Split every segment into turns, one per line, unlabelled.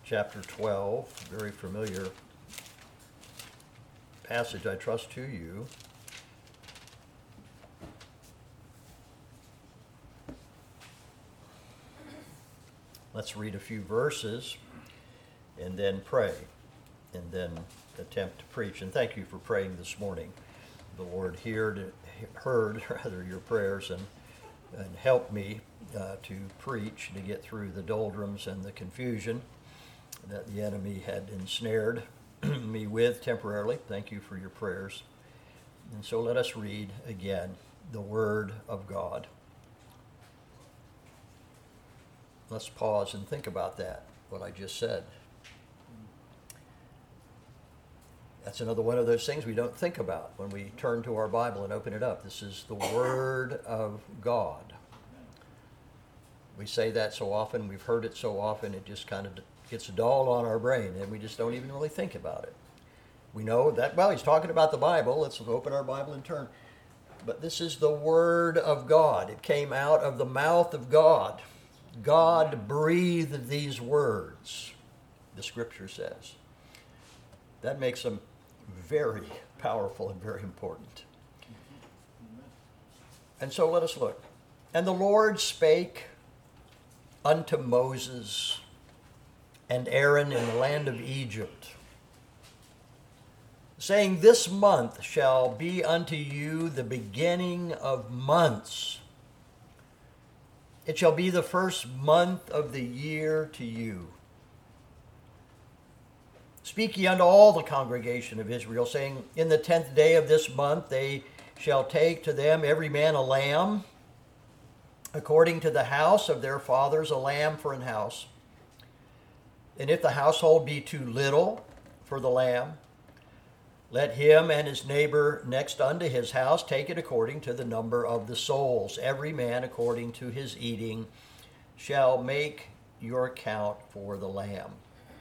chapter 12, very familiar passage, I trust, to you. Let's read a few verses and then pray and then attempt to preach. And thank you for praying this morning. The Lord heard your prayers and helped me to preach, to get through the doldrums and the confusion that the enemy had ensnared me with temporarily. Thank you for your prayers. And so let us read again the Word of God. Let's pause and think about that, what I just said. That's another one of those things we don't think about when we turn to our Bible and open it up. This is the Word of God. We say that so often, we've heard it so often, it just kind of gets dull on our brain, and we just don't even really think about it. We know that, well, he's talking about the Bible. Let's open our Bible and turn. But this is the Word of God. It came out of the mouth of God. God breathed these words, the Scripture says. That makes them very powerful and very important. And so let us look. And the Lord spake unto Moses and Aaron in the land of Egypt, saying, This month shall be unto you the beginning of months. It shall be the first month of the year to you. Speak ye unto all the congregation of Israel, saying, In the 10th day of this month they shall take to them every man a lamb, according to the house of their fathers, a lamb for an house. And if the household be too little for the lamb, let him and his neighbor next unto his house take it according to the number of the souls. Every man according to his eating shall make your count for the lamb.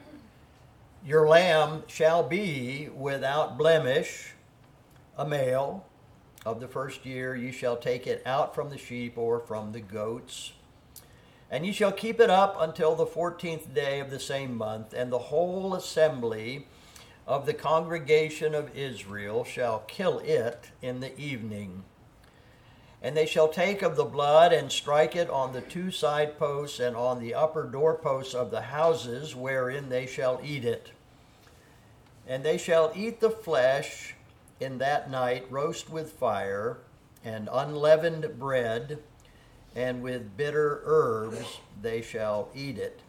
Your lamb shall be without blemish, a male. Of the first year ye shall take it out from the sheep or from the goats. And ye shall keep it up until the 14th day of the same month, and the whole assembly of the congregation of Israel shall kill it in the evening. And they shall take of the blood and strike it on the two side posts and on the upper doorposts of the houses wherein they shall eat it. And they shall eat the flesh in that night, roast with fire, and unleavened bread, and with bitter herbs they shall eat it.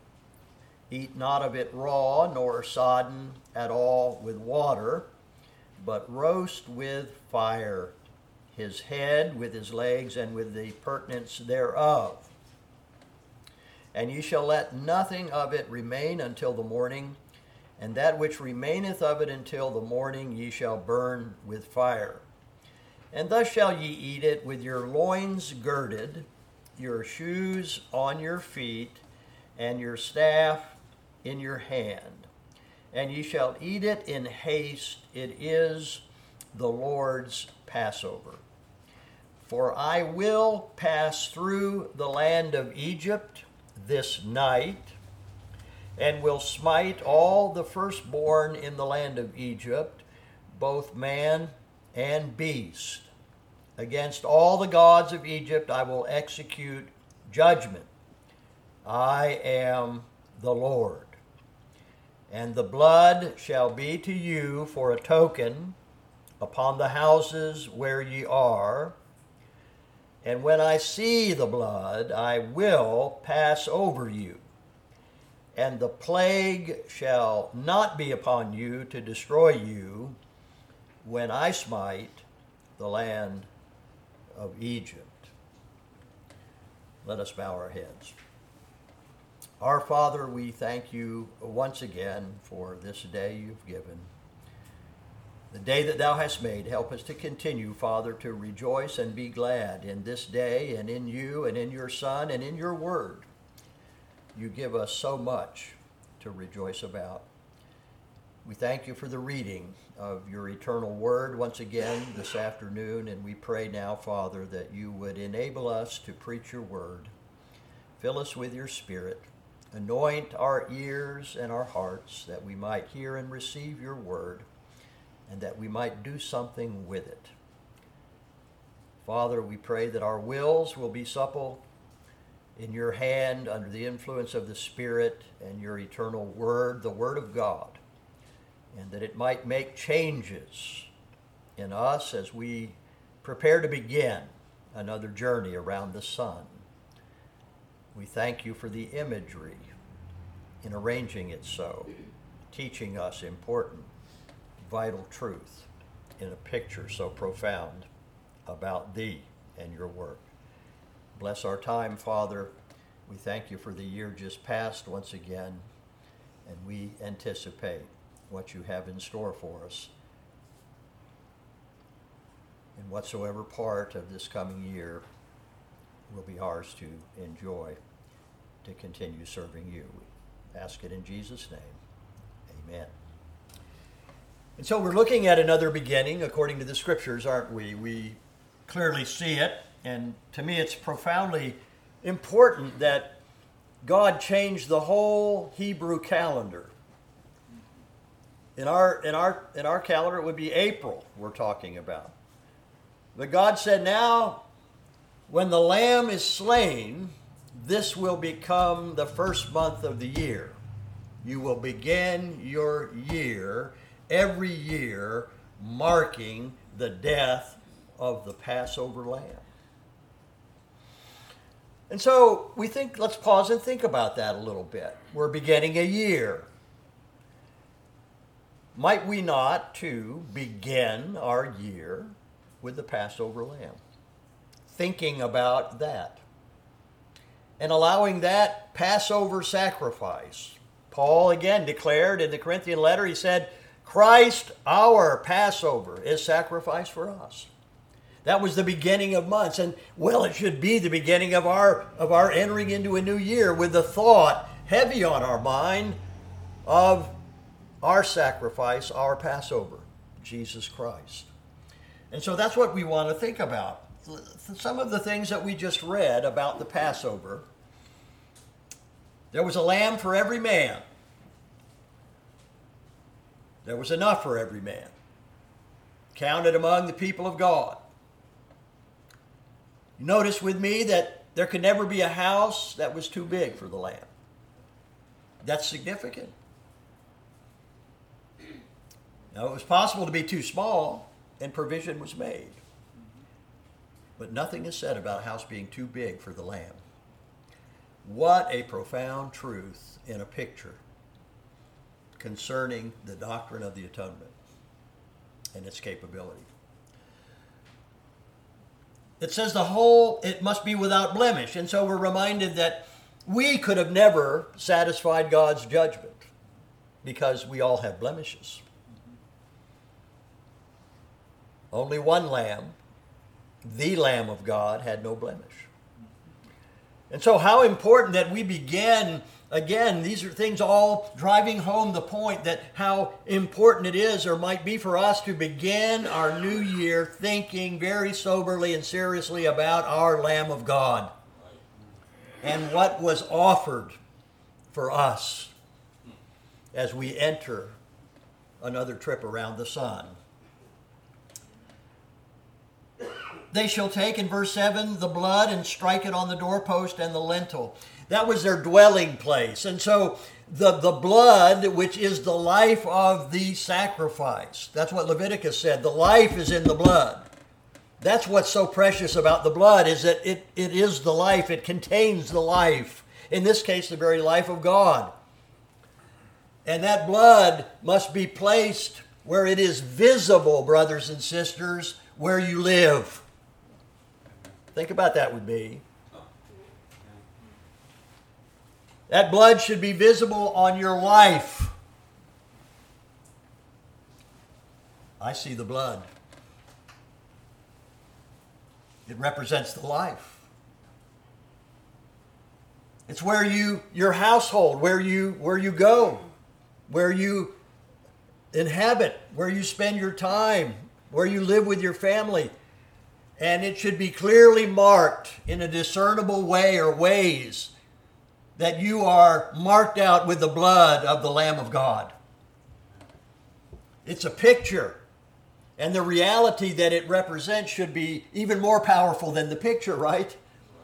Eat not of it raw, nor sodden at all with water, but roast with fire, his head with his legs, and with the purtenance thereof. And ye shall let nothing of it remain until the morning, and that which remaineth of it until the morning ye shall burn with fire. And thus shall ye eat it with your loins girded, your shoes on your feet, and your staff in your hand. And ye shall eat it in haste. It is the Lord's Passover. For I will pass through the land of Egypt this night, and will smite all the firstborn in the land of Egypt, both man and beast. Against all the gods of Egypt I will execute judgment. I am the Lord. And the blood shall be to you for a token upon the houses where ye are. And when I see the blood, I will pass over you. And the plague shall not be upon you to destroy you when I smite the land of Egypt. Let us bow our heads. Our Father, we thank you once again for this day you've given. The day that thou hast made. Help us to continue, Father, to rejoice and be glad in this day and in you and in your Son and in your word. You give us so much to rejoice about. We thank you for the reading of your eternal word once again this afternoon, and we pray now, Father, that you would enable us to preach your word. Fill us with your Spirit. Anoint our ears and our hearts that we might hear and receive your word and that we might do something with it. Father, we pray that our wills will be supple in your hand under the influence of the Spirit and your eternal word, the word of God, and that it might make changes in us as we prepare to begin another journey around the sun. We thank you for the imagery in arranging it so, teaching us important, vital truth in a picture so profound about thee and your work. Bless our time, Father. We thank you for the year just passed once again, and we anticipate what you have in store for us. And whatsoever part of this coming year will be ours to enjoy, to continue serving you. We ask it in Jesus' name. Amen. And so we're looking at another beginning according to the scriptures, aren't we? We clearly see it, and to me it's profoundly important that God changed the whole Hebrew calendar. In our calendar it would be April we're talking about. But God said, now when the Lamb is slain, this will become the first month of the year. You will begin your year, every year, marking the death of the Passover lamb. And so we think, let's pause and think about that a little bit. We're beginning a year. Might we not, too, begin our year with the Passover lamb? Thinking about that. And allowing that Passover sacrifice. Paul again declared in the Corinthian letter, he said, Christ, our Passover, is sacrificed for us. That was the beginning of months. And, well, it should be the beginning of our entering into a new year with the thought heavy on our mind of our sacrifice, our Passover, Jesus Christ. And so that's what we want to think about. Some of the things that we just read about the Passover. There was a lamb for every man. There was enough for every man. Counted among the people of God. Notice with me that there could never be a house that was too big for the lamb. That's significant. Now, it was possible to be too small, and provision was made. But nothing is said about a house being too big for the lamb. What a profound truth in a picture concerning the doctrine of the atonement and its capability. It says it must be without blemish. And so we're reminded that we could have never satisfied God's judgment because we all have blemishes. Only one lamb, the Lamb of God, had no blemish. And so how important that we begin, again, these are things all driving home the point that how important it is or might be for us to begin our new year thinking very soberly and seriously about our Lamb of God and what was offered for us as we enter another trip around the sun. They shall take, in verse 7, the blood and strike it on the doorpost and the lintel. That was their dwelling place. And so the blood, which is the life of the sacrifice. That's what Leviticus said. The life is in the blood. That's what's so precious about the blood, is that it is the life. It contains the life. In this case, the very life of God. And that blood must be placed where it is visible, brothers and sisters, where you live. Think about that with me. That blood should be visible on your life. I see the blood. It represents the life. It's where your household, where you go, where you inhabit, where you spend your time, where you live with your family. And it should be clearly marked in a discernible way or ways that you are marked out with the blood of the Lamb of God. It's a picture. And the reality that it represents should be even more powerful than the picture, right?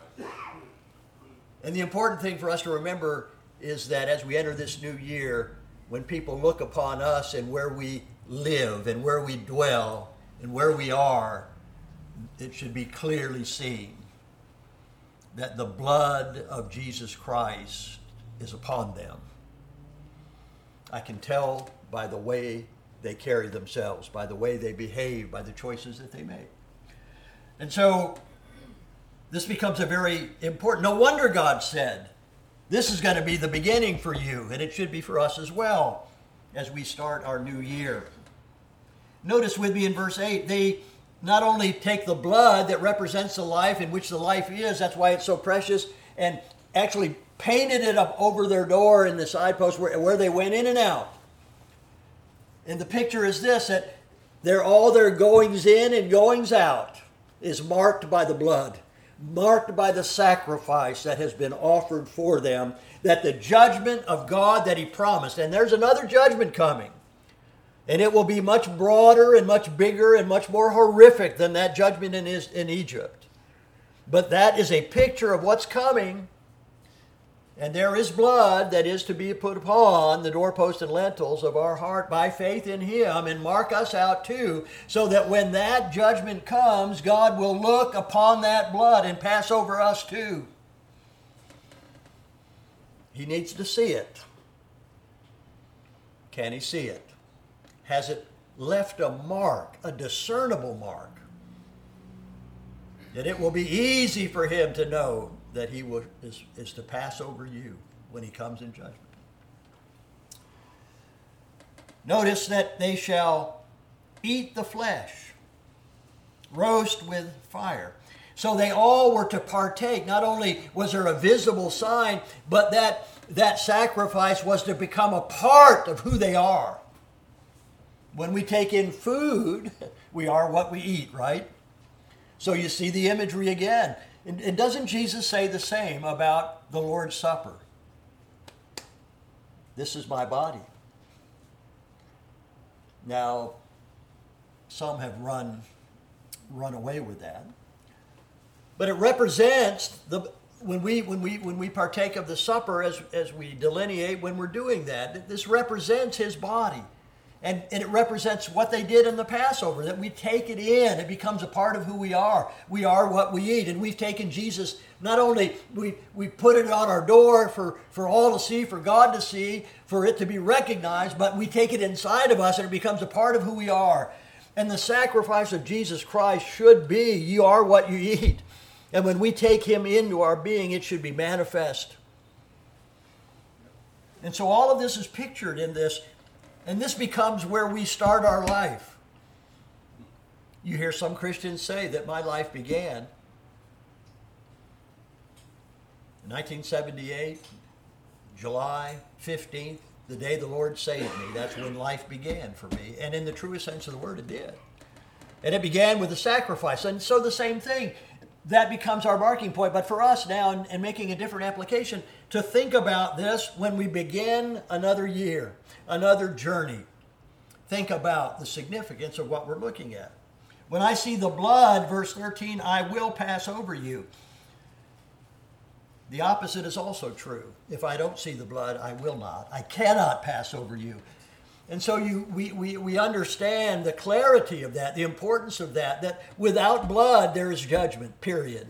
And the important thing for us to remember is that as we enter this new year, when people look upon us and where we live and where we dwell and where we are, it should be clearly seen that the blood of Jesus Christ is upon them. I can tell by the way they carry themselves, by the way they behave, by the choices that they make. And so this becomes a very important, no wonder God said, this is going to be the beginning for you, and it should be for us as well as we start our new year. Notice with me in verse 8, they not only take the blood that represents the life in which the life is, that's why it's so precious, and actually painted it up over their door in the side post where they went in and out. And the picture is this, that all their goings in and goings out is marked by the blood, marked by the sacrifice that has been offered for them, that the judgment of God that he promised, and there's another judgment coming, and it will be much broader and much bigger and much more horrific than that judgment in Egypt. But that is a picture of what's coming. And there is blood that is to be put upon the doorpost and lintels of our heart by faith in him and mark us out too, so that when that judgment comes, God will look upon that blood and pass over us too. He needs to see it. Can he see it? Has it left a mark, a discernible mark, that it will be easy for him to know that he is to pass over you when he comes in judgment. Notice that they shall eat the flesh, roast with fire. So they all were to partake. Not only was there a visible sign, but that sacrifice was to become a part of who they are. When we take in food, we are what we eat, right? So you see the imagery again. And doesn't Jesus say the same about the Lord's Supper? This is my body. Now, some have run away with that. But it represents when we partake of the supper, as we delineate when we're doing that, this represents his body. And it represents what they did in the Passover, that we take it in. It becomes a part of who we are. We are what we eat. And we've taken Jesus, not only we put it on our door for all to see, for God to see, for it to be recognized, but we take it inside of us and it becomes a part of who we are. And the sacrifice of Jesus Christ should be, you are what you eat. And when we take him into our being, it should be manifest. And so all of this is pictured in this. And this becomes where we start our life. You hear some Christians say that my life began in 1978, July 15th, the day the Lord saved me. That's when life began for me. And in the truest sense of the word, it did. And it began with a sacrifice. And so the same thing, that becomes our marking point. But for us now, and making a different application, to think about this when we begin another year, another journey, think about the significance of what we're looking at. When I see the blood, verse 13, I will pass over you. The opposite is also true. If I don't see the blood, I will not. I cannot pass over you. And so we understand the clarity of that, the importance of that without blood there is judgment, period.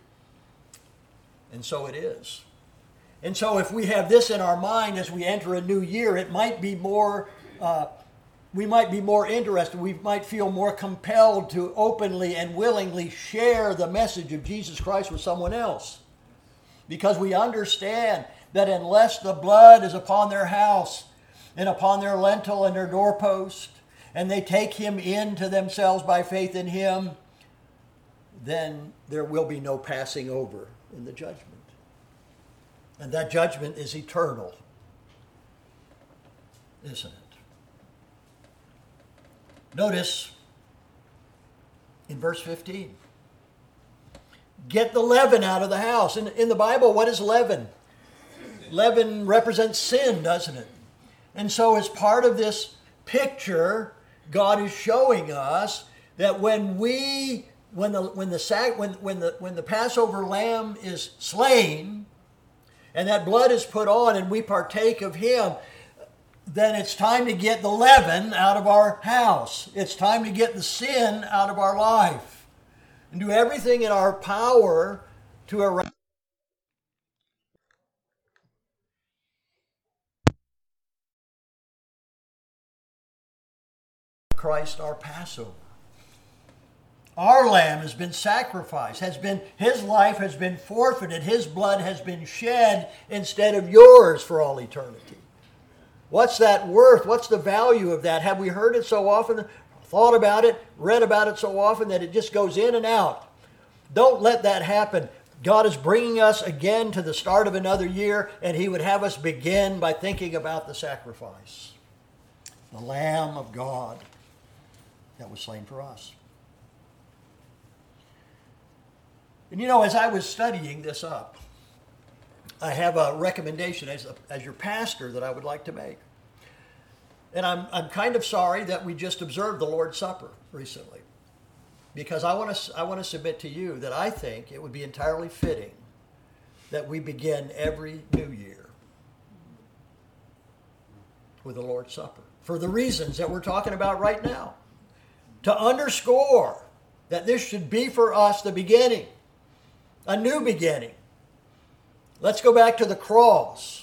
And so it is. And so if we have this in our mind as we enter a new year, it might be more, we might be more interested. We might feel more compelled to openly and willingly share the message of Jesus Christ with someone else. Because we understand that unless the blood is upon their house and upon their lintel and their doorpost, and they take him into themselves by faith in him, then there will be no passing over in the judgment. And that judgment is eternal, isn't it? Notice in verse 15, get the leaven out of the house. In the Bible, what is leaven? Leaven represents sin, doesn't it? And so as part of this picture, God is showing us that when the Passover lamb is slain and that blood is put on and we partake of him, then it's time to get the leaven out of our house. It's time to get the sin out of our life and do everything in our power to around Christ our Passover. Our lamb has been sacrificed, his life has been forfeited, his blood has been shed instead of yours for all eternity. What's that worth? What's the value of that? Have we heard it so often, thought about it, read about it so often that it just goes in and out? Don't let that happen. God is bringing us again to the start of another year, and he would have us begin by thinking about the sacrifice. The Lamb of God that was slain for us. And as I was studying this up, I have a recommendation as your pastor that I would like to make. And I'm kind of sorry that we just observed the Lord's Supper recently, because I want to submit to you that I think it would be entirely fitting that we begin every new year with the Lord's Supper for the reasons that we're talking about right now, to underscore that this should be for us the beginning, a new beginning. Let's go back to the cross.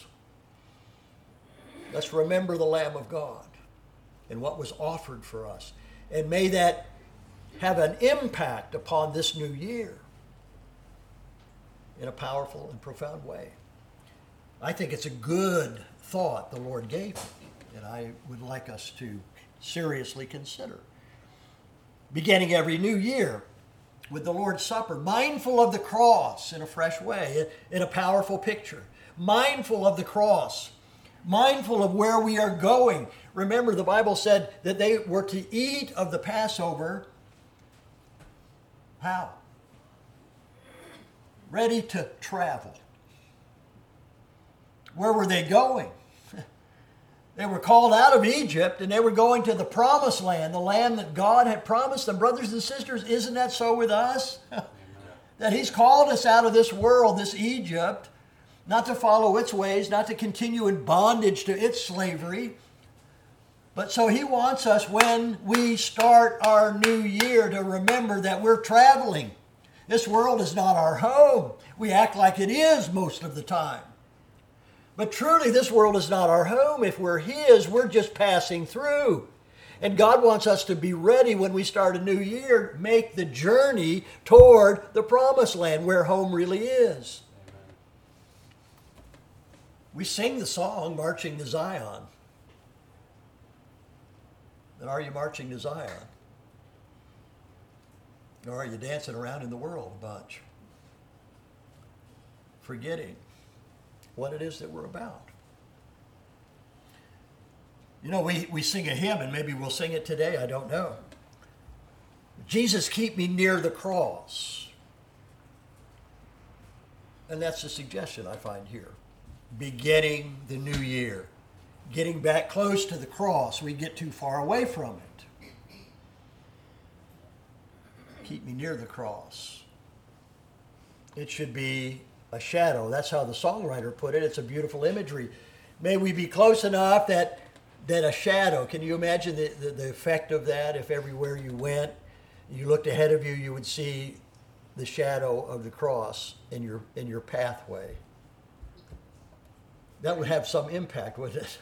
Let's remember the Lamb of God and what was offered for us. And may that have an impact upon this new year in a powerful and profound way. I think it's a good thought the Lord gave me, and I would like us to seriously consider. Beginning every new year with the Lord's Supper, mindful of the cross in a fresh way, in a powerful picture. Mindful of the cross, mindful of where we are going. Remember, the Bible said that they were to eat of the Passover. How? Ready to travel. Where were they going? They were called out of Egypt and they were going to the promised land, the land that God had promised them. Brothers and sisters, isn't that so with us? That he's called us out of this world, this Egypt, not to follow its ways, not to continue in bondage to its slavery, but so he wants us when we start our new year to remember that we're traveling. This world is not our home. We act like it is most of the time. But truly, this world is not our home. If we're his, we're just passing through. And God wants us to be ready when we start a new year, make the journey toward the promised land where home really is. Amen. We sing the song, Marching to Zion. But are you marching to Zion? Or are you dancing around in the world a bunch, forgetting what it is that we're about? We sing a hymn, and maybe we'll sing it today, I don't know. Jesus, keep me near the cross. And that's the suggestion I find here. Beginning the new year. Getting back close to the cross. We get too far away from it. Keep me near the cross. It should be a shadow. That's how the songwriter put it. It's a beautiful imagery. May we be close enough that a shadow, can you imagine the effect of that? If everywhere you went, you looked ahead of you, you would see the shadow of the cross in your pathway. That would have some impact, wouldn't it?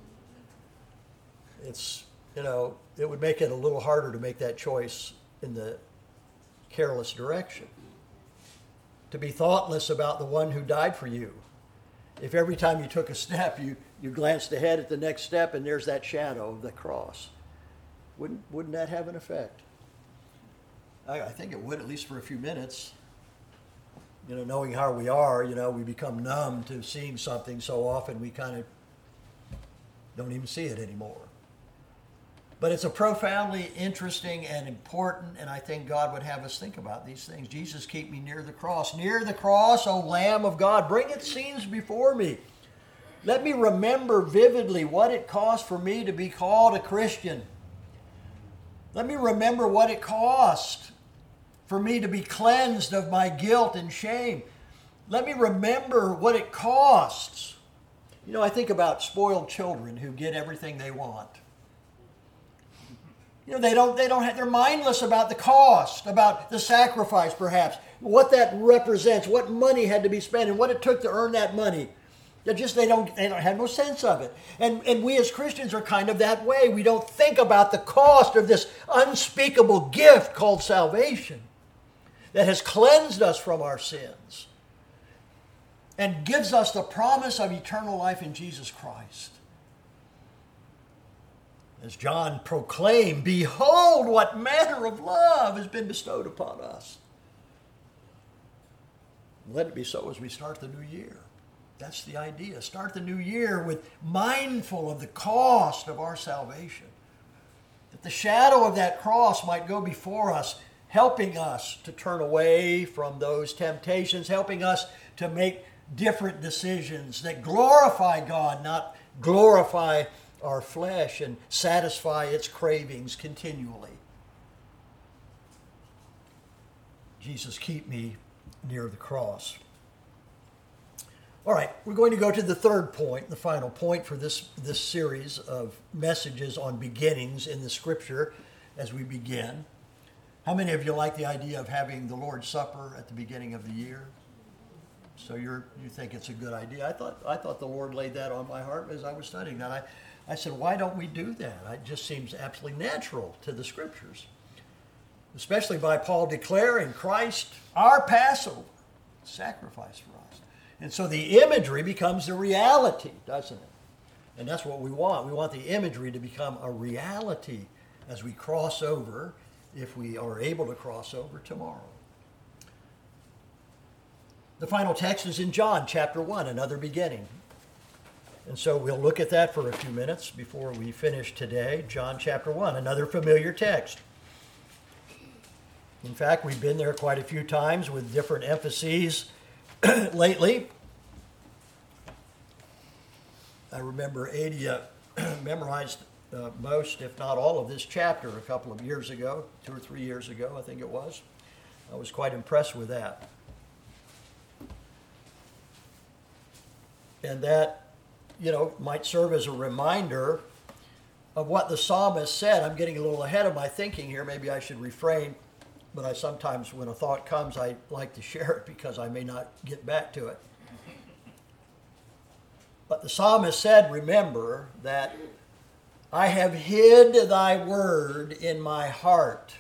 It would make it a little harder to make that choice in the careless direction. To be thoughtless about the one who died for you. If every time you took a step, you glanced ahead at the next step and there's that shadow of the cross. Wouldn't that have an effect? I think it would, at least for a few minutes. Knowing how we are, we become numb to seeing something so often we kind of don't even see it anymore. But it's a profoundly interesting and important, and I think God would have us think about these things. Jesus, keep me near the cross. Near the cross, O Lamb of God, bring its scenes before me. Let me remember vividly what it cost for me to be called a Christian. Let me remember what it cost for me to be cleansed of my guilt and shame. Let me remember what it costs. You know, I think about spoiled children who get everything they want. You know, they're mindless about the cost, about the sacrifice perhaps, what that represents, what money had to be spent and what it took to earn that money. They don't have no sense of it. And we as Christians are kind of that way. We don't think about the cost of this unspeakable gift called salvation that has cleansed us from our sins and gives us the promise of eternal life in Jesus Christ. As John proclaimed, behold what manner of love has been bestowed upon us. Let it be so as we start the new year. That's the idea. Start the new year with mindful of the cost of our salvation. That the shadow of that cross might go before us, helping us to turn away from those temptations, helping us to make different decisions that glorify God, not glorify our flesh and satisfy its cravings continually. Jesus, keep me near the cross. All right, we're going to go to the third point, the final point for this series of messages on beginnings in the Scripture as we begin. How many of you like the idea of having the Lord's Supper at the beginning of the year? So you think it's a good idea. I thought the Lord laid that on my heart as I was studying that. I said, why don't we do that? It just seems absolutely natural to the Scriptures, especially by Paul declaring Christ our Passover sacrifice for us. And so the imagery becomes the reality, doesn't it? And that's what we want. We want the imagery to become a reality as we cross over, if we are able to cross over tomorrow. The final text is in John chapter 1, another beginning. And so we'll look at that for a few minutes before we finish today. John chapter 1, another familiar text. In fact, we've been there quite a few times with different emphases lately. I remember Adia memorized most, if not all, of this chapter a couple of years ago, 2 or 3 years ago, I think it was. I was quite impressed with that. And that, might serve as a reminder of what the psalmist said. I'm getting a little ahead of my thinking here. Maybe I should refrain. But I sometimes, when a thought comes, I like to share it because I may not get back to it. But the psalmist said, remember, that I have hid thy word in my heart,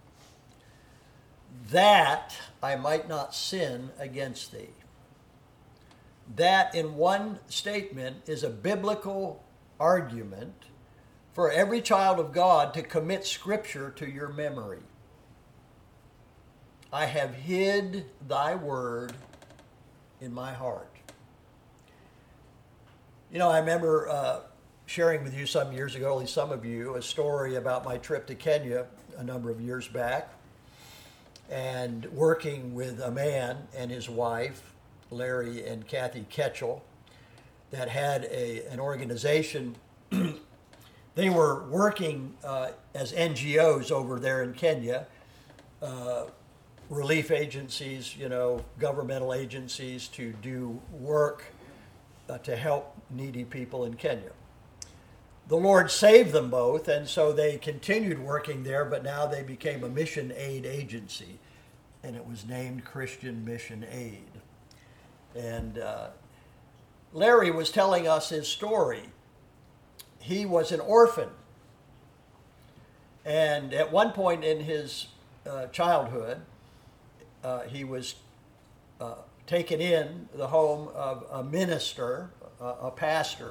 that I might not sin against thee. That, in one statement, is a biblical argument for every child of God to commit Scripture to your memory. I have hid thy word in my heart. I remember sharing with you some years ago, at least some of you, a story about my trip to Kenya a number of years back, and working with a man and his wife, Larry and Kathy Ketchell, that had an organization. They were working as NGOs over there in Kenya, relief agencies, governmental agencies to do work to help needy people in Kenya. The Lord saved them both, and so they continued working there, but now they became a mission aid agency, and it was named Christian Mission Aid. And Larry was telling us his story. He was an orphan, and at one point in his childhood, he was taken in the home of a minister, a pastor.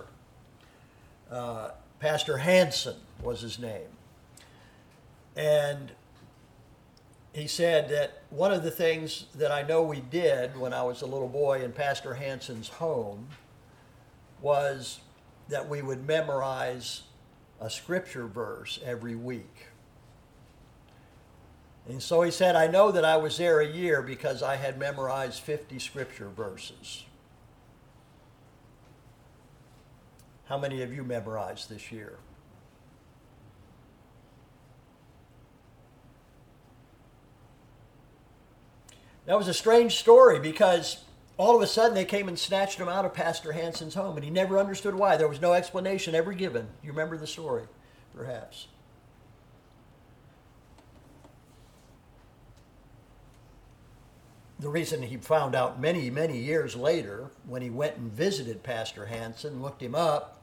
Pastor Hansen was his name. And he said that one of the things that I know we did when I was a little boy in Pastor Hansen's home was that we would memorize a scripture verse every week. And so he said, I know that I was there a year because I had memorized 50 scripture verses. How many of you memorized this year? That was a strange story because all of a sudden they came and snatched him out of Pastor Hansen's home, and he never understood why. There was no explanation ever given. You remember the story, perhaps. The reason he found out many, many years later, when he went and visited Pastor Hansen, looked him up,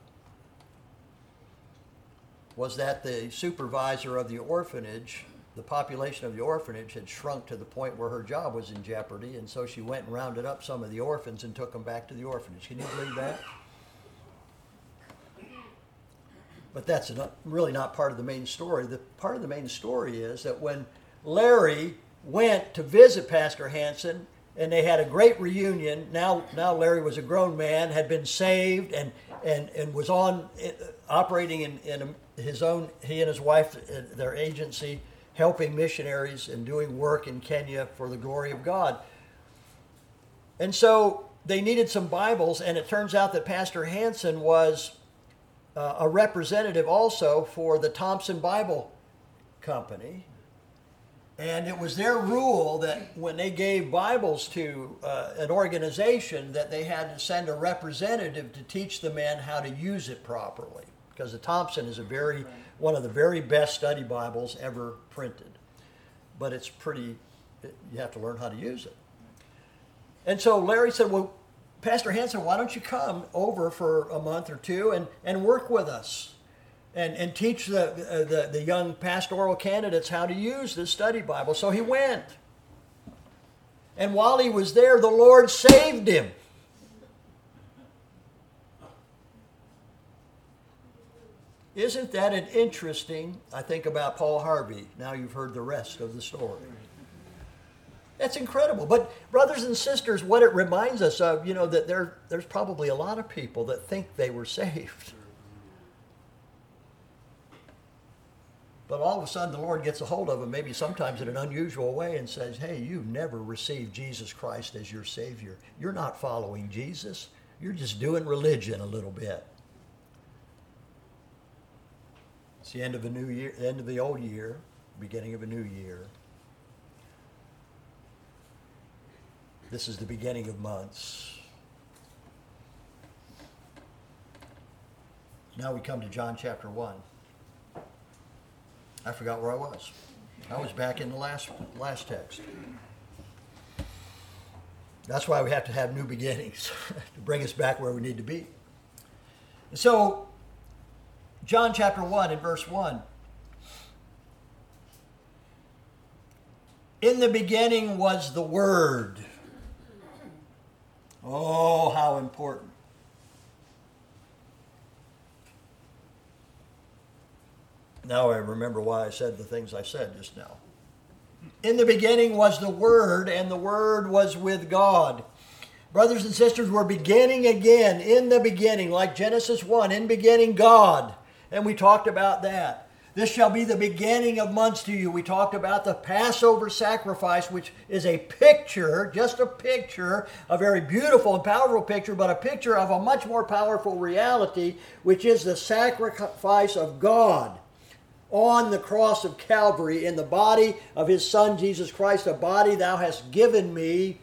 was that the supervisor of the orphanage, the population of the orphanage had shrunk to the point where her job was in jeopardy, and so she went and rounded up some of the orphans and took them back to the orphanage. Can you believe that? But that's really not part of the main story. The part of the main story is that when Larry went to visit Pastor Hansen, and they had a great reunion. Now Larry was a grown man, had been saved, and was operating in his own, he and his wife, their agency, helping missionaries and doing work in Kenya for the glory of God. And so they needed some Bibles, and it turns out that Pastor Hansen was a representative also for the Thompson Bible Company. And it was their rule that when they gave Bibles to an organization, that they had to send a representative to teach the men how to use it properly. Because the Thompson is one of the very best study Bibles ever printed. But it's you have to learn how to use it. And so Larry said, well, Pastor Hansen, why don't you come over for a month or two and work with us? And teach the young pastoral candidates how to use this study Bible. So he went. And while he was there, the Lord saved him. Isn't that an interesting, I think about Paul Harvey. Now you've heard the rest of the story. That's incredible. But brothers and sisters, what it reminds us of, that there's probably a lot of people that think they were saved. But all of a sudden, the Lord gets a hold of them, maybe sometimes in an unusual way, and says, hey, you've never received Jesus Christ as your Savior. You're not following Jesus. You're just doing religion a little bit. It's the end of a new year, the end of the old year, beginning of a new year. This is the beginning of months. Now we come to John chapter 1. I forgot where I was. I was back in the last text. That's why we have to have new beginnings to bring us back where we need to be. So, John chapter 1 and verse 1. In the beginning was the Word. Oh, how important. Now I remember why I said the things I said just now. In the beginning was the Word, and the Word was with God. Brothers and sisters, we're beginning again. In the beginning, like Genesis 1, in beginning God. And we talked about that. This shall be the beginning of months to you. We talked about the Passover sacrifice, which is a picture, just a picture, a very beautiful and powerful picture, but a picture of a much more powerful reality, which is the sacrifice of God on the cross of Calvary in the body of his Son, Jesus Christ, a body thou hast given me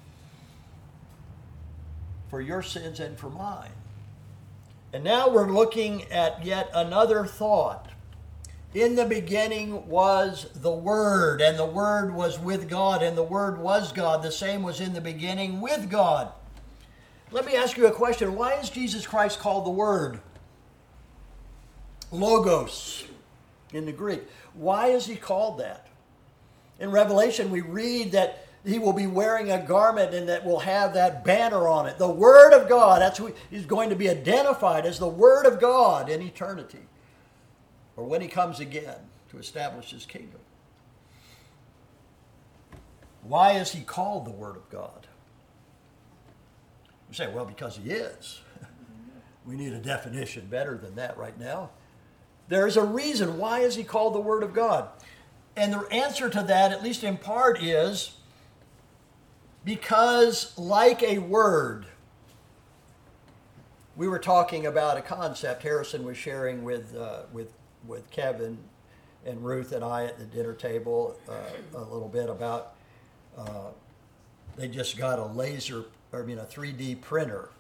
for your sins and for mine. And now we're looking at yet another thought. In the beginning was the Word, and the Word was with God, and the Word was God. The same was in the beginning with God. Let me ask you a question. Why is Jesus Christ called the Word? Logos in the Greek. Why is he called that? In Revelation, we read that he will be wearing a garment and that will have that banner on it. The Word of God. That's who he's going to be identified as, the Word of God in eternity, or when he comes again to establish his kingdom. Why is he called the Word of God? You say, well, because he is. We need a definition better than that right now. There is a reason. Why is he called the Word of God? And the answer to that, at least in part, is because like a word, we were talking about a concept. Harrison was sharing with Kevin and Ruth and I at the dinner table a little bit about they just got a 3D printer.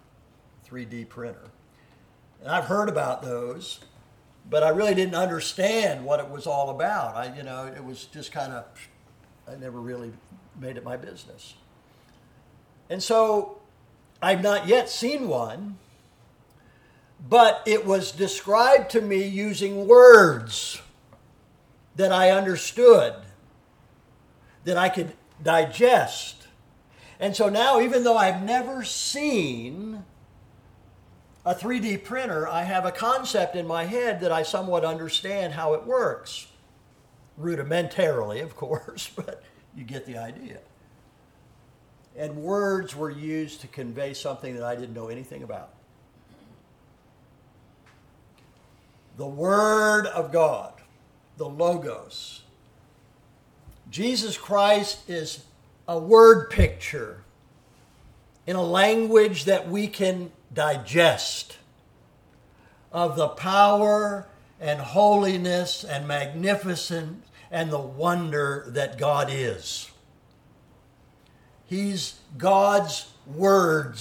And I've heard about those, but I really didn't understand what it was all about. It was just kind of, I never really made it my business. And so I've not yet seen one, but it was described to me using words that I understood, that I could digest. And so now, even though I've never seen a 3D printer, I have a concept in my head that I somewhat understand how it works. Rudimentarily, of course, but you get the idea. And words were used to convey something that I didn't know anything about. The Word of God, the Logos. Jesus Christ is a word picture in a language that we can digest of the power and holiness and magnificence and the wonder that God is. He's God's word,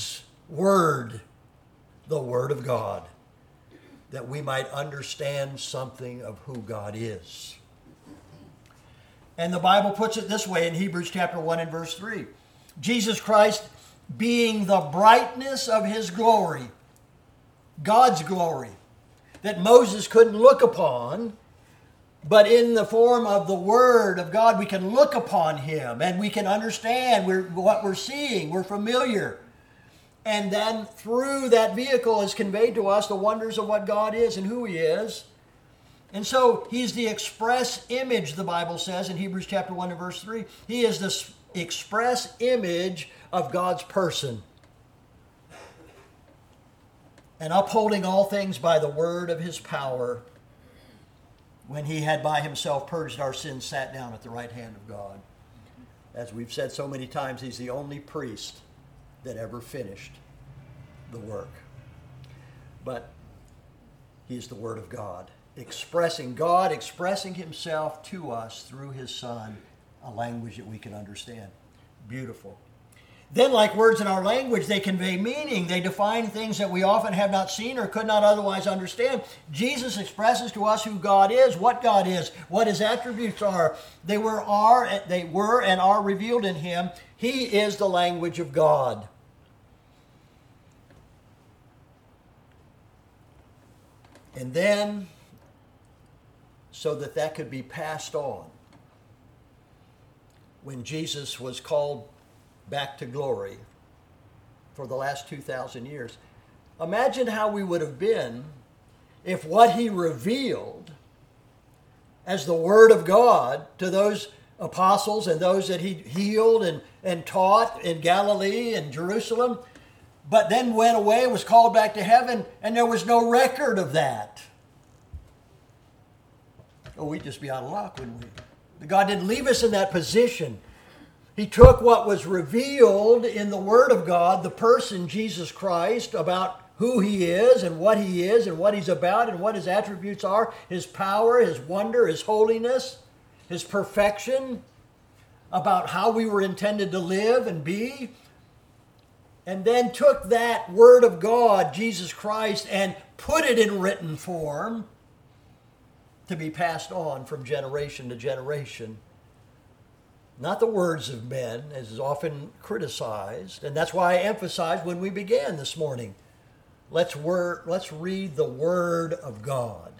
the Word of God, that we might understand something of who God is. And the Bible puts it this way in Hebrews chapter 1 and verse 3. Jesus Christ being the brightness of his glory, God's glory, that Moses couldn't look upon, but in the form of the Word of God, we can look upon him and we can understand what we're seeing. We're familiar. And then through that vehicle is conveyed to us the wonders of what God is and who he is. And so he's the express image, the Bible says in Hebrews chapter 1 and verse 3. He is the express image of God's person. And upholding all things by the word of his power, when he had by himself purged our sins, sat down at the right hand of God. As we've said so many times, he's the only priest that ever finished the work. But he is the Word of God expressing himself to us through his Son, a language that we can understand. Beautiful. Then, like words in our language, they convey meaning. They define things that we often have not seen or could not otherwise understand. Jesus expresses to us who God is, what his attributes are. They were and are revealed in him. He is the language of God. And then, so that could be passed on, when Jesus was called back to glory for the last 2,000 years, imagine how we would have been if what he revealed as the Word of God to those apostles and those that he healed and taught in Galilee and Jerusalem, but then went away, was called back to heaven, and there was no record of that. Oh, we'd just be out of luck, wouldn't we? God didn't leave us in that position. He took what was revealed in the Word of God, the person Jesus Christ, about who he is and what he's about and what his attributes are, his power, his wonder, his holiness, his perfection, about how we were intended to live and be, and then took that Word of God, Jesus Christ, and put it in written form to be passed on from generation to generation. Not the words of men, as is often criticized. And that's why I emphasized when we began this morning, let's read the Word of God.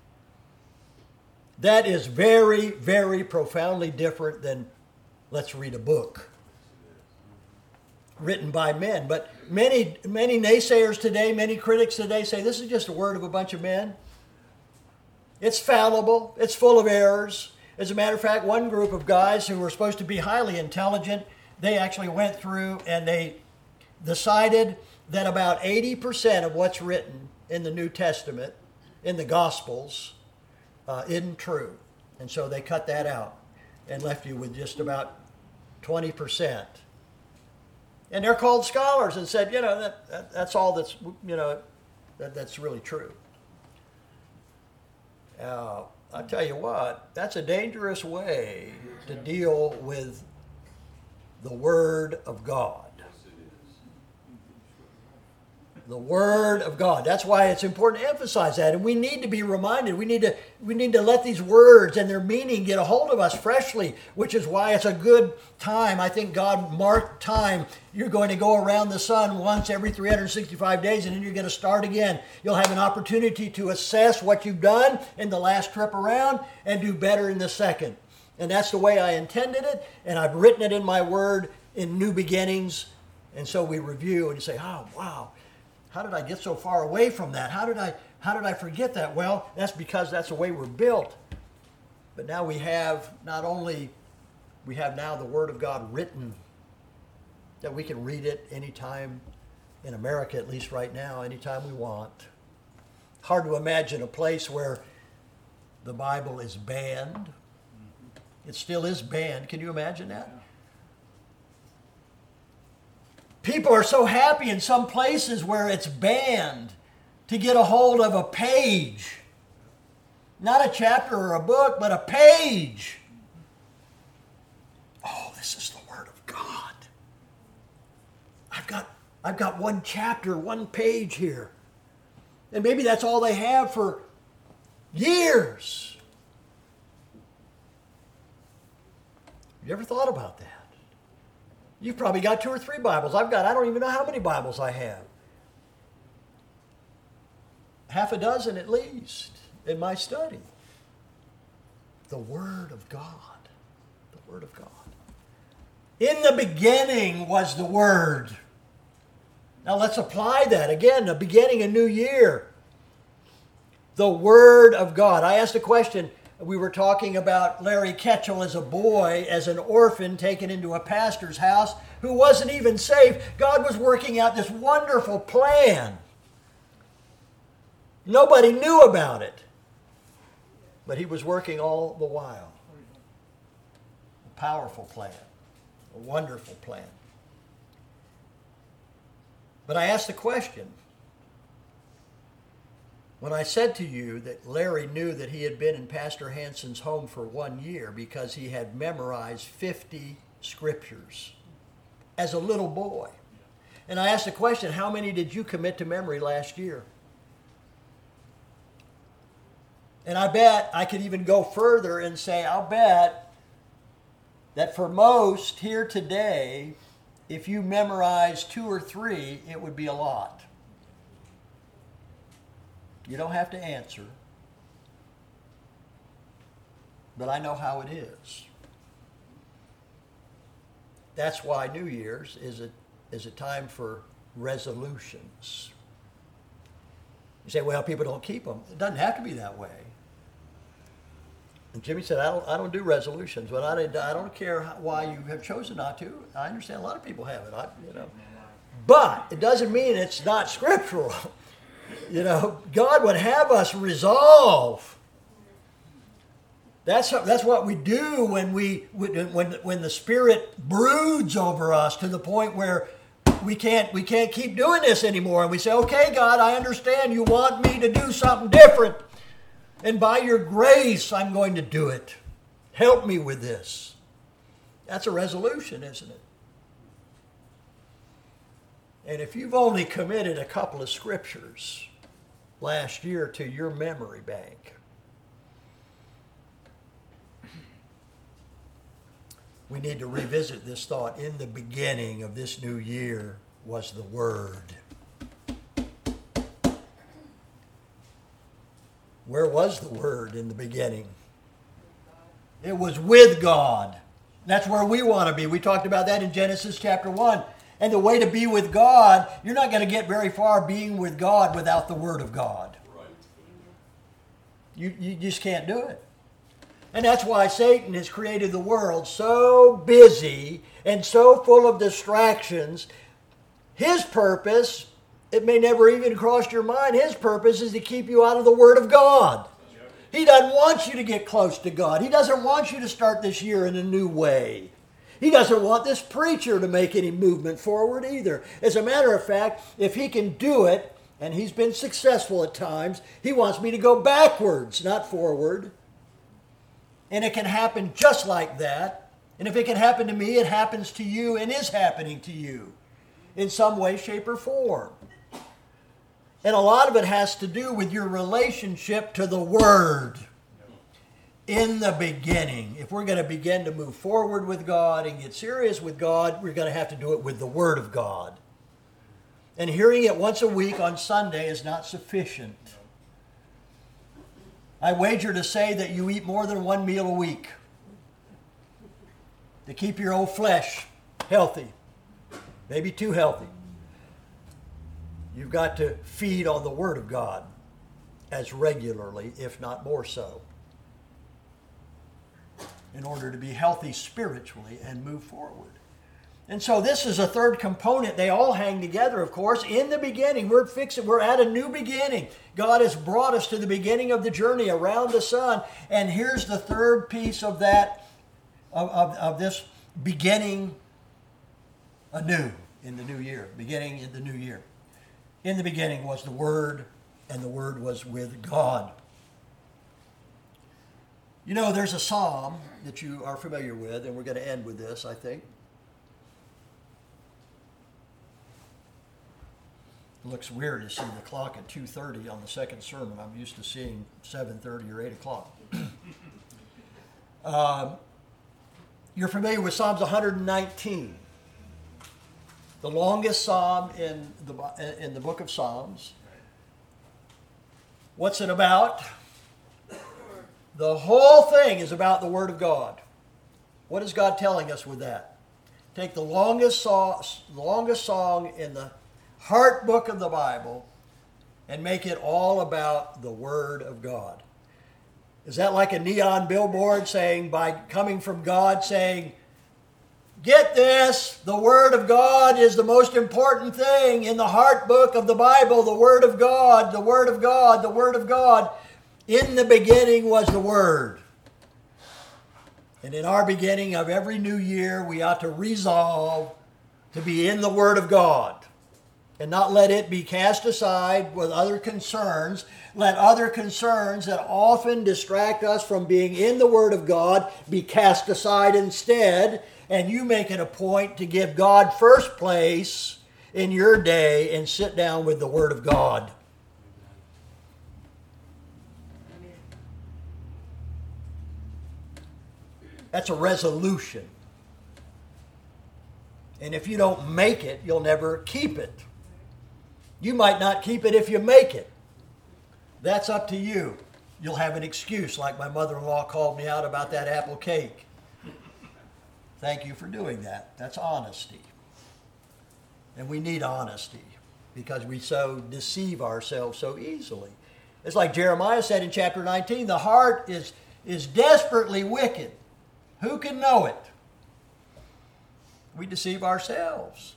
That is very, very profoundly different than let's read a book written by men. But many naysayers today, many critics today say this is just a word of a bunch of men. It's fallible. It's full of errors. As a matter of fact, one group of guys who were supposed to be highly intelligent, they actually went through and they decided that about 80% of what's written in the New Testament, in the Gospels, isn't true. And so they cut that out and left you with just about 20%. And they're called scholars and said, that's all that's, That's really true. I tell you what, that's a dangerous way to deal with the Word of God. The Word of God. That's why it's important to emphasize that. And we need to be reminded. We need to let these words and their meaning get a hold of us freshly, which is why it's a good time. I think God marked time. You're going to go around the sun once every 365 days, and then you're going to start again. You'll have an opportunity to assess what you've done in the last trip around and do better in the second. And that's the way I intended it, and I've written it in my word in New Beginnings. And so we review and say, oh, wow. How did I get so far away from that? How did I forget that? Well, that's because that's the way we're built. But now we have now the Word of God written, that we can read it anytime, in America at least right now, anytime we want. Hard to imagine a place where the Bible is banned. It still is banned. Can you imagine that? People are so happy in some places where it's banned to get a hold of a page. Not a chapter or a book, but a page. Oh, this is the Word of God. I've got one chapter, one page here. And maybe that's all they have for years. You ever thought about that? You've probably got 2 or 3 Bibles. I don't even know how many Bibles I have. Half a dozen at least in my study. The Word of God. The Word of God. In the beginning was the Word. Now let's apply that again, the beginning of New Year. The Word of God. I asked a question. We were talking about Larry Ketchell as a boy, as an orphan taken into a pastor's house who wasn't even saved. God was working out this wonderful plan. Nobody knew about it, but he was working all the while. A powerful plan, a wonderful plan. But I asked the question, when I said to you that Larry knew that he had been in Pastor Hanson's home for 1 year because he had memorized 50 scriptures as a little boy. And I asked the question, how many did you commit to memory last year? And I bet I could even go further and say, I'll bet that for most here today, if you memorize 2 or 3, it would be a lot. You don't have to answer. But I know how it is. That's why New Year's is a time for resolutions. You say, well, people don't keep them. It doesn't have to be that way. And Jimmy said, I don't do resolutions, but I don't care why you have chosen not to. I understand a lot of people have it. But it doesn't mean it's not scriptural. God would have us resolve. That's what we do when the Spirit broods over us to the point where we can't keep doing this anymore, and we say, okay, God, I understand you want me to do something different, and by your grace I'm going to do it. Help me with this. That's a resolution, isn't it? And if you've only committed a couple of scriptures last year to your memory bank, we need to revisit this thought. In the beginning of this new year was the Word. Where was the Word in the beginning? It was with God. That's where we want to be. We talked about that in Genesis chapter 1. And the way to be with God, you're not going to get very far being with God without the Word of God. You just can't do it. And that's why Satan has created the world so busy and so full of distractions. His purpose, it may never even cross your mind, his purpose is to keep you out of the Word of God. He doesn't want you to get close to God. He doesn't want you to start this year in a new way. He doesn't want this preacher to make any movement forward either. As a matter of fact, if he can do it, and he's been successful at times. He wants me to go backwards, not forward. And it can happen just like that. And if it can happen to me, it happens to you and is happening to you in some way, shape, or form. And a lot of it has to do with your relationship to the Word. In the beginning, if we're going to begin to move forward with God and get serious with God, we're going to have to do it with the Word of God. And hearing it once a week on Sunday is not sufficient. I wager to say that you eat more than one meal a week to keep your old flesh healthy, maybe too healthy. You've got to feed on the Word of God as regularly, if not more so, in order to be healthy spiritually and move forward. And so this is a third component. They all hang together, of course. In the beginning, we're at a new beginning. God has brought us to the beginning of the journey around the sun. And here's the third piece of that, of this beginning anew in the new year. Beginning in the new year. In the beginning was the Word, and the Word was with God. You know, there's a psalm that you are familiar with, and we're going to end with this, I think. It looks weird to see the clock at 2:30 on the second sermon. I'm used to seeing 7:30 or 8 o'clock. You're familiar with Psalms 119. The longest psalm in the book of Psalms. What's it about? The whole thing is about the Word of God. What is God telling us with that? Take the longest song in the heart book of the Bible and make it all about the Word of God. Is that like a neon billboard saying, by coming from God, saying, get this, the Word of God is the most important thing in the heart book of the Bible, the Word of God, the Word of God, the Word of God. In the beginning was the Word. And in our beginning of every new year, we ought to resolve to be in the Word of God and not let it be cast aside with other concerns. Let other concerns that often distract us from being in the Word of God be cast aside instead. And you make it a point to give God first place in your day and sit down with the Word of God. That's a resolution. And if you don't make it, you'll never keep it. You might not keep it if you make it. That's up to you. You'll have an excuse, like my mother-in-law called me out about that apple cake. Thank you for doing that. That's honesty. And we need honesty because we so deceive ourselves so easily. It's like Jeremiah said in chapter 19, the heart is desperately wicked. Who can know it? We deceive ourselves.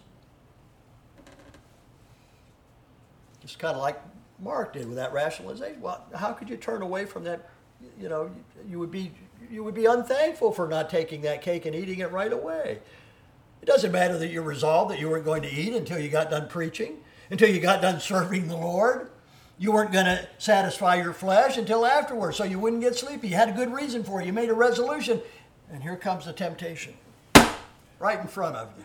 Just kind of like Mark did with that rationalization. Well, how could you turn away from that? You know, you would be unthankful for not taking that cake and eating it right away. It doesn't matter that you resolved that you weren't going to eat until you got done preaching, until you got done serving the Lord. You weren't going to satisfy your flesh until afterwards, so you wouldn't get sleepy. You had a good reason for it. You made a resolution. And here comes the temptation right in front of you.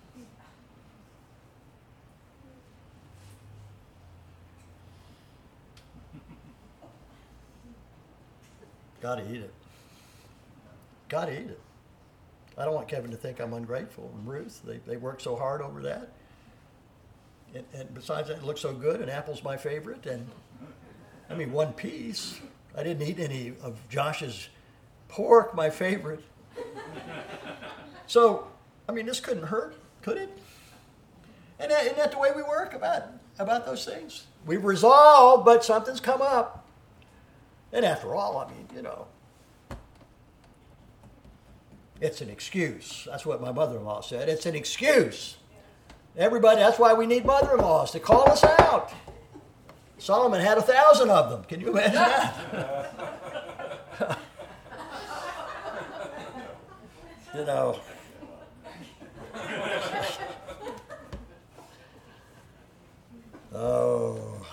Got to eat it. Got to eat it. I don't want Kevin to think I'm ungrateful. And Ruth, they work so hard over that. And besides that, it looks so good, and apple's my favorite. And I mean, one piece. I didn't eat any of Josh's pork, my favorite. So, I mean, this couldn't hurt, could it? And isn't that the way we work about those things? We've resolved, but something's come up. And after all, I mean, you know, it's an excuse. That's what my mother-in-law said. It's an excuse. Everybody, that's why we need mother-in-laws, to call us out. Solomon had 1,000 of them. Can you imagine that? You know. Oh.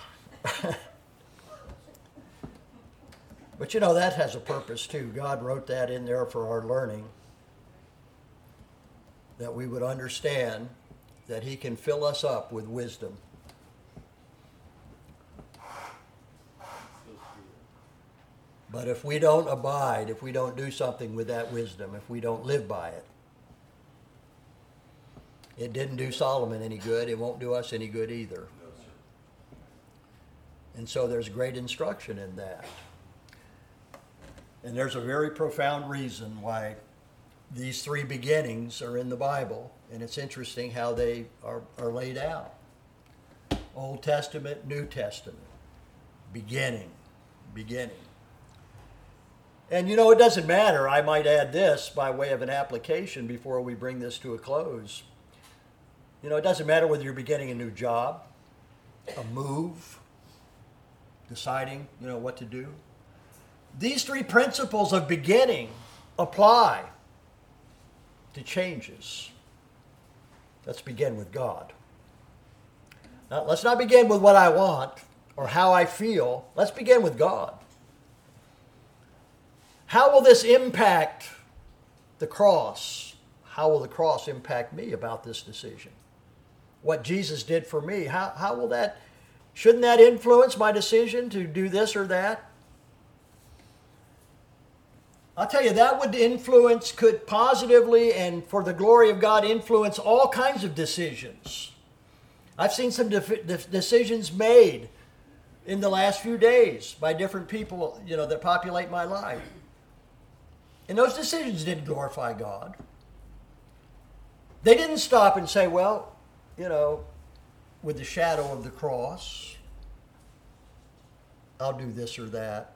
But you know, that has a purpose too. God wrote that in there for our learning, that we would understand that he can fill us up with wisdom. But if we don't abide, if we don't do something with that wisdom, if we don't live by it, it didn't do Solomon any good. It won't do us any good either. And so there's great instruction in that. And there's a very profound reason why these three beginnings are in the Bible. And it's interesting how they are laid out. Old Testament, New Testament. Beginning. And you know, it doesn't matter. I might add this by way of an application before we bring this to a close. You know, it doesn't matter whether you're beginning a new job, a move, deciding, you know, what to do. These three principles of beginning apply to changes. Let's begin with God. Now, let's not begin with what I want or how I feel. Let's begin with God. How will this impact the cross? How will the cross impact me about this decision? What Jesus did for me, how will that, shouldn't that influence my decision to do this or that? I'll tell you, that would influence, could positively and for the glory of God influence all kinds of decisions. I've seen some decisions made in the last few days by different people, you know, that populate my life. And those decisions didn't glorify God. They didn't stop and say, well, you know, with the shadow of the cross, I'll do this or that.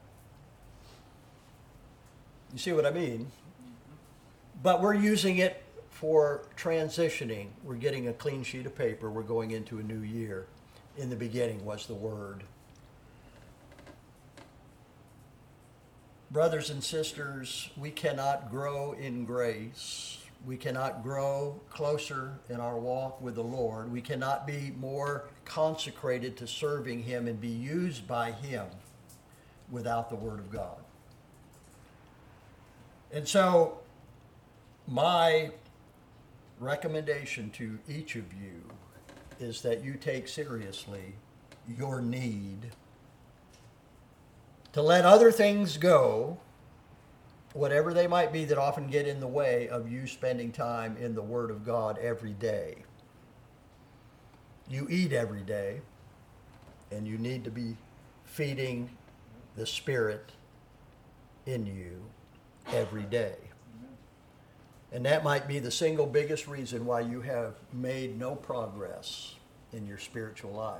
You see what I mean? But we're using it for transitioning. We're getting a clean sheet of paper. We're going into a new year. In the beginning was the Word. Brothers and sisters, we cannot grow in grace. We cannot grow closer in our walk with the Lord. We cannot be more consecrated to serving Him and be used by Him without the Word of God. And so, my recommendation to each of you is that you take seriously your need to let other things go, whatever they might be that often get in the way of you spending time in the Word of God every day. You eat every day, and you need to be feeding the Spirit in you every day. And that might be the single biggest reason why you have made no progress in your spiritual life.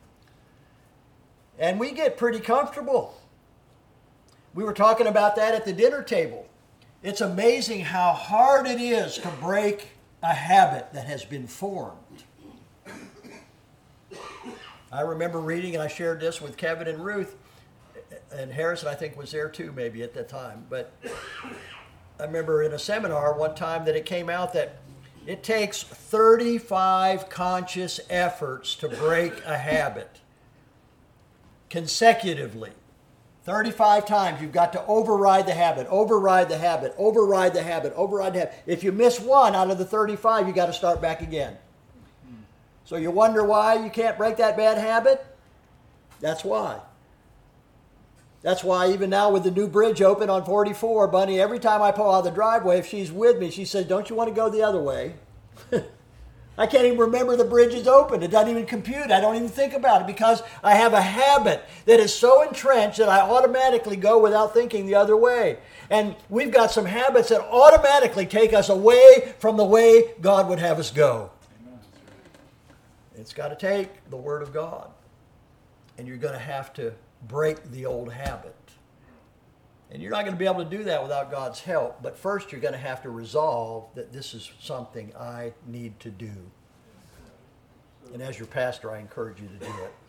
And we get pretty comfortable. We were talking about that at the dinner table. It's amazing how hard it is to break a habit that has been formed. I remember reading, and I shared this with Kevin and Ruth, and Harrison, I think, was there too, maybe at that time. But I remember in a seminar one time that it came out that it takes 35 conscious efforts to break a habit consecutively. 35 times you've got to override the habit. If you miss one out of the 35, you've got to start back again. So you wonder why you can't break that bad habit? That's why. That's why even now with the new bridge open on 44, Bunny, every time I pull out of the driveway, if she's with me, she says, don't you want to go the other way? I can't even remember the bridge is open. It doesn't even compute. I don't even think about it because I have a habit that is so entrenched that I automatically go without thinking the other way. And we've got some habits that automatically take us away from the way God would have us go. It's got to take the Word of God. And you're going to have to break the old habit. And you're not going to be able to do that without God's help. But first you're going to have to resolve that this is something I need to do. And as your pastor, I encourage you to do it.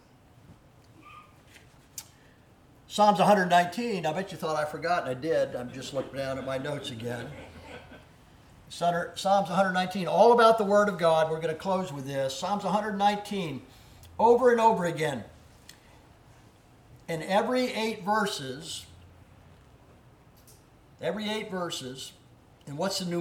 Psalms 119, I bet you thought I forgot, and I did. I'm just looking down at my notes again. Psalms 119, all about the Word of God. We're going to close with this. Psalms 119, over and over again. In every 8 verses, Every 8 verses. And what's the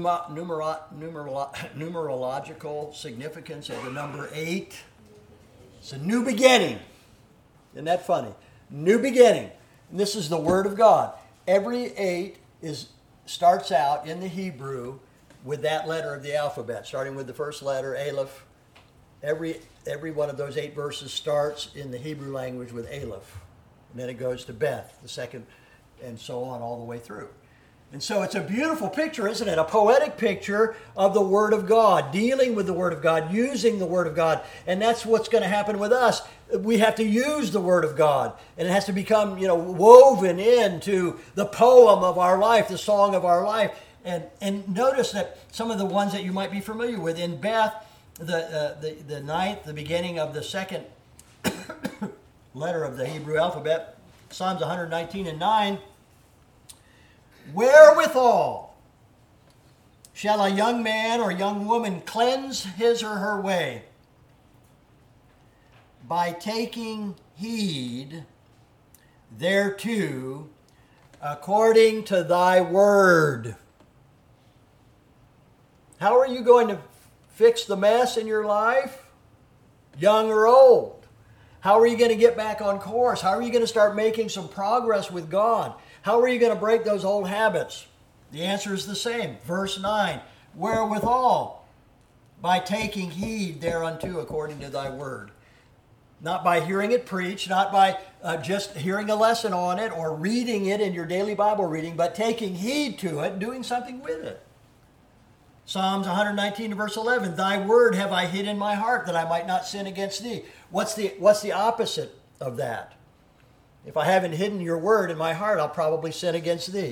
numerological significance of the number 8? It's a new beginning. Isn't that funny? New beginning. And this is the Word of God. Every 8 starts out in the Hebrew with that letter of the alphabet, starting with the first letter, Aleph. Every one of those 8 verses starts in the Hebrew language with Aleph. And then it goes to Beth, the second, and so on all the way through. And so it's a beautiful picture, isn't it? A poetic picture of the Word of God, dealing with the Word of God, using the Word of God. And that's what's going to happen with us. We have to use the Word of God. And it has to become, woven into the poem of our life, the song of our life. And notice that some of the ones that you might be familiar with. In Beth, the ninth, the beginning of the second letter of the Hebrew alphabet, Psalms 119 and 9, wherewithal shall a young man or young woman cleanse his or her way? By taking heed thereto according to thy word. How are you going to fix the mess in your life? Young or old? How are you going to get back on course? How are you going to start making some progress with God? How are you going to break those old habits? The answer is the same. Verse 9, wherewithal? By taking heed thereunto according to thy word. Not by hearing it preached, not by just hearing a lesson on it or reading it in your daily Bible reading, but taking heed to it and doing something with it. Psalms 119 verse 11, thy word have I hid in my heart that I might not sin against thee. What's the opposite of that? If I haven't hidden your word in my heart, I'll probably sin against thee.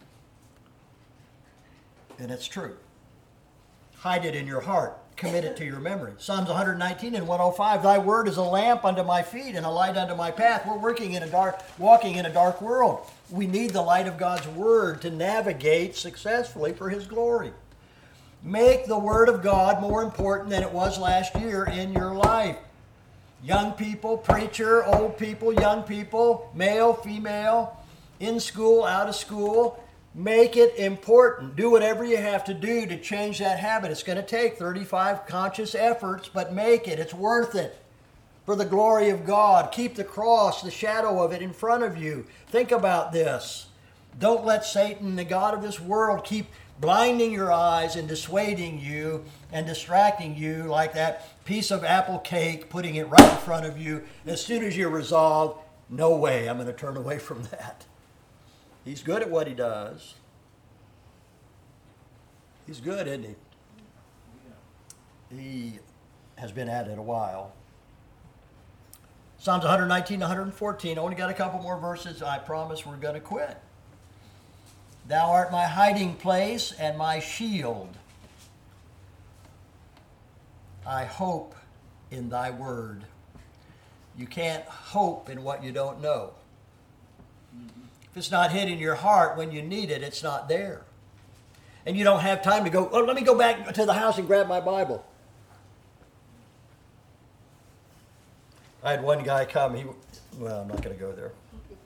And it's true. Hide it in your heart. Commit it to your memory. Psalms 119 and 105, thy word is a lamp unto my feet and a light unto my path. We're walking in a dark world. We need the light of God's word to navigate successfully for his glory. Make the word of God more important than it was last year in your life. Young people, preacher, old people, young people, male, female, in school, out of school. Make it important. Do whatever you have to do to change that habit. It's going to take 35 conscious efforts, but make it. It's worth it for the glory of God. Keep the cross, the shadow of it in front of you. Think about this. Don't let Satan, the god of this world, keep blinding your eyes and dissuading you and distracting you like that piece of apple cake, putting it right in front of you. As soon as you resolve, no way, I'm going to turn away from that. He's good at what he does. He's good, isn't he? He has been at it a while. Psalms 119, 114. I only got a couple more verses. I promise we're going to quit. Thou art my hiding place and my shield. I hope in thy word. You can't hope in what you don't know. If it's not hid in your heart when you need it, it's not there. And you don't have time to go, oh, let me go back to the house and grab my Bible. I had one guy come. I'm not going to go there.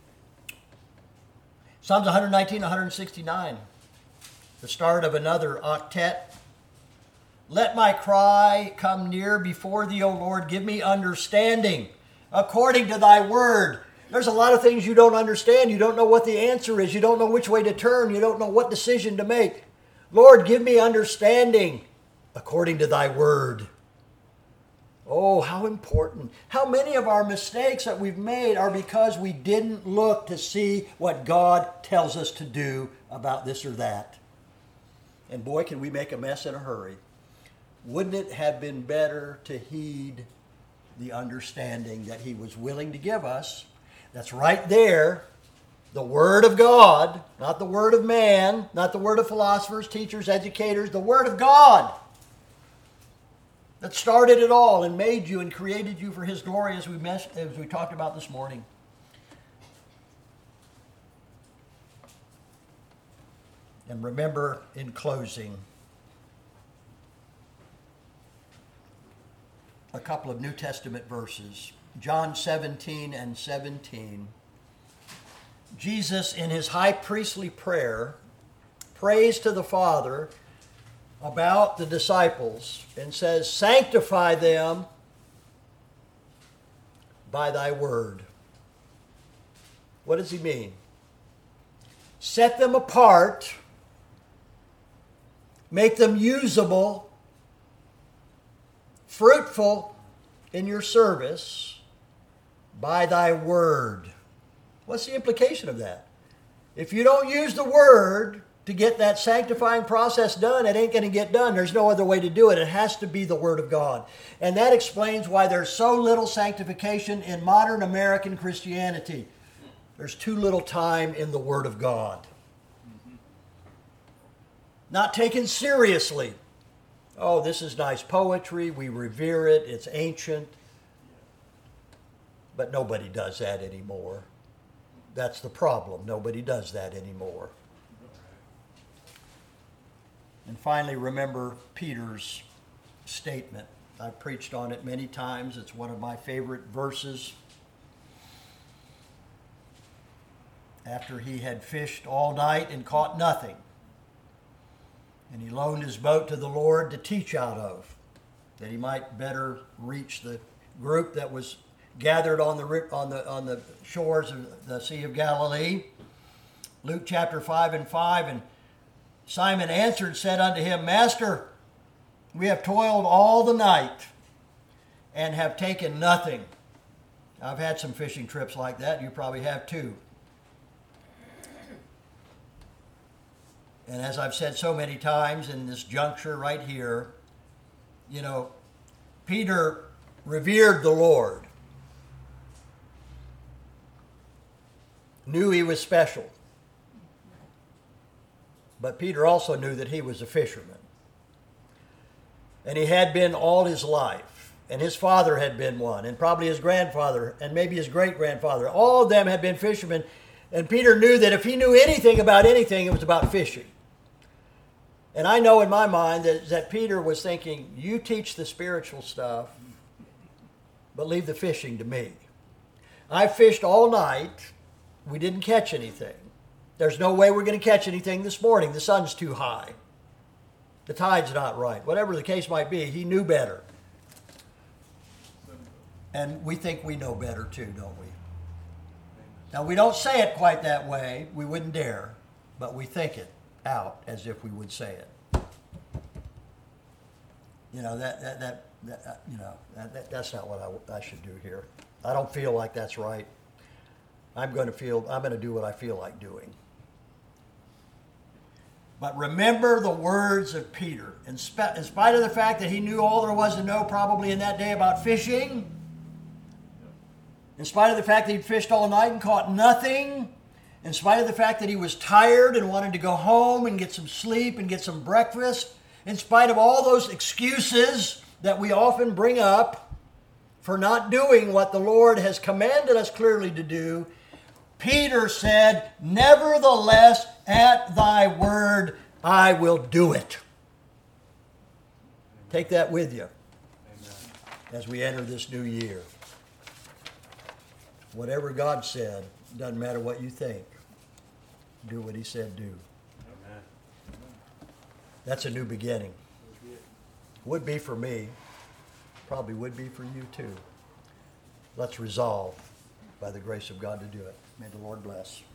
Psalms 119, 169. The start of another octet. Let my cry come near before thee, O Lord. Give me understanding according to thy word. There's a lot of things you don't understand. You don't know what the answer is. You don't know which way to turn. You don't know what decision to make. Lord, give me understanding according to thy word. Oh, how important. How many of our mistakes that we've made are because we didn't look to see what God tells us to do about this or that. And boy, can we make a mess in a hurry. Wouldn't it have been better to heed the understanding that he was willing to give us? That's right there. The Word of God, not the word of man, not the word of philosophers, teachers, educators, the Word of God that started it all and made you and created you for his glory as we talked about this morning. And remember, in closing, a couple of New Testament verses. John 17 and 17. Jesus, in his high priestly prayer, prays to the Father about the disciples and says, sanctify them by thy word. What does he mean? Set them apart, make them usable, fruitful in your service by thy word. What's the implication of that? If you don't use the word to get that sanctifying process done, it ain't going to get done. There's no other way to do it. It has to be the word of God. And that explains why there's so little sanctification in modern American Christianity. There's too little time in the word of God. Not taken seriously. Oh, this is nice poetry. We revere it. It's ancient. But nobody does that anymore. That's the problem. Nobody does that anymore. And finally, remember Peter's statement. I've preached on it many times. It's one of my favorite verses. After he had fished all night and caught nothing, and he loaned his boat to the Lord to teach out of, that he might better reach the group that was gathered on the shores of the Sea of Galilee. Luke chapter 5 and 5, and Simon answered and said unto him, Master, we have toiled all the night and have taken nothing. I've had some fishing trips like that. You probably have too. And as I've said so many times in this juncture right here, you know, Peter revered the Lord. Knew he was special. But Peter also knew that he was a fisherman. And he had been all his life. And his father had been one. And probably his grandfather. And maybe his great-grandfather. All of them had been fishermen. And Peter knew that if he knew anything about anything, it was about fishing. And I know in my mind that Peter was thinking, you teach the spiritual stuff, but leave the fishing to me. I fished all night. We didn't catch anything. There's no way we're going to catch anything this morning. The sun's too high. The tide's not right. Whatever the case might be, he knew better. And we think we know better too, don't we? Now, we don't say it quite that way. We wouldn't dare. But we think it out as if we would say it. You know, that's not what I should do here. I don't feel like that's right. I'm going to do what I feel like doing. But remember the words of Peter. In spite of the fact that he knew all there was to know probably in that day about fishing, in spite of the fact that he'd fished all night and caught nothing, in spite of the fact that he was tired and wanted to go home and get some sleep and get some breakfast, in spite of all those excuses that we often bring up for not doing what the Lord has commanded us clearly to do, Peter said, nevertheless, at thy word, I will do it. Take that with you. Amen. As we enter this new year. Whatever God said, doesn't matter what you think. Do what he said do. Amen. That's a new beginning. Would be for me. Probably would be for you too. Let's resolve by the grace of God to do it. May the Lord bless.